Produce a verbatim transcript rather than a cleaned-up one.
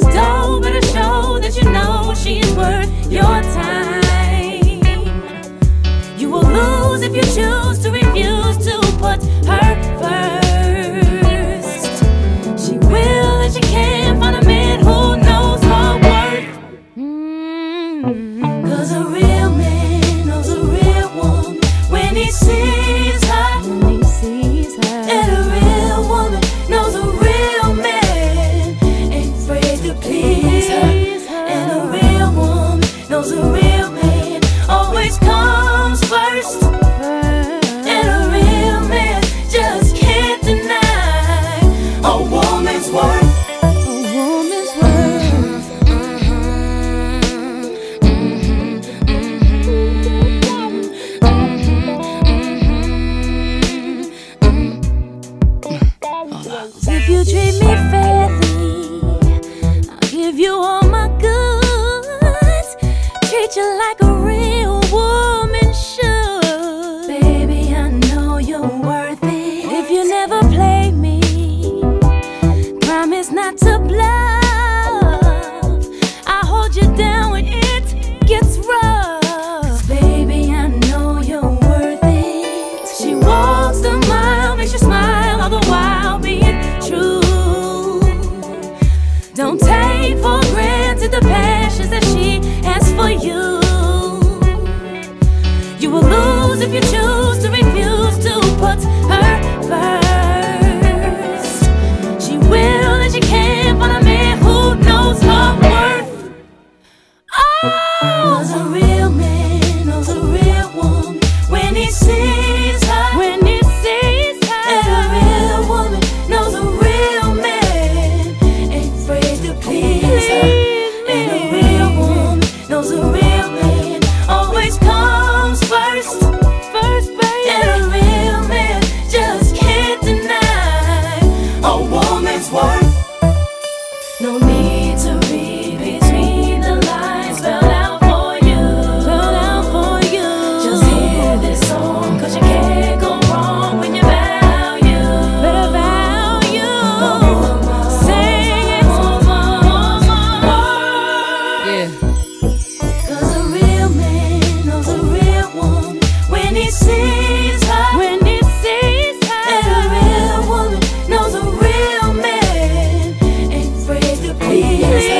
is dope, better show that you know she's worth your time. You will lose if you choose to refuse to put her first. She will and she can find a man who knows her worth. Mm-hmm. Cause a real man knows a real woman when he sees her. When he sees her. And a real woman knows a real man ain't afraid to please her. And a real woman knows a real man always comes first. And a real man just can't deny a woman's worth. A woman's worth. If you treat me fairly, I'll give you all my goods. Treat you like a real woman should. Baby, I know you're worth it. If you never play me, promise not to bluff. I'll hold you down when it gets rough. 'Cause baby, I know you're worth it. She walks the mile, makes you smile, all the while being true. Don't take for granted the passions that she has for you. You will lose if you choose to refuse to put her first. She will and she can find a man who knows her worth. Oh, 'cause a real man knows a real woman when he sees her. When he sees her. And a real woman knows a real man ain't afraid to please her. And a real woman knows a real man always comes first. First, baby. And a real man just can't deny a woman's worth. No need to read between the lines, spelled out for you. Spelled out for you. Just hear this song, 'cause you can't go wrong when you value. Better value. Sing it. Yeah. 'Cause a real man knows a real woman when he sees her. When he sees her. And a real woman knows a real man ain't afraid to please her.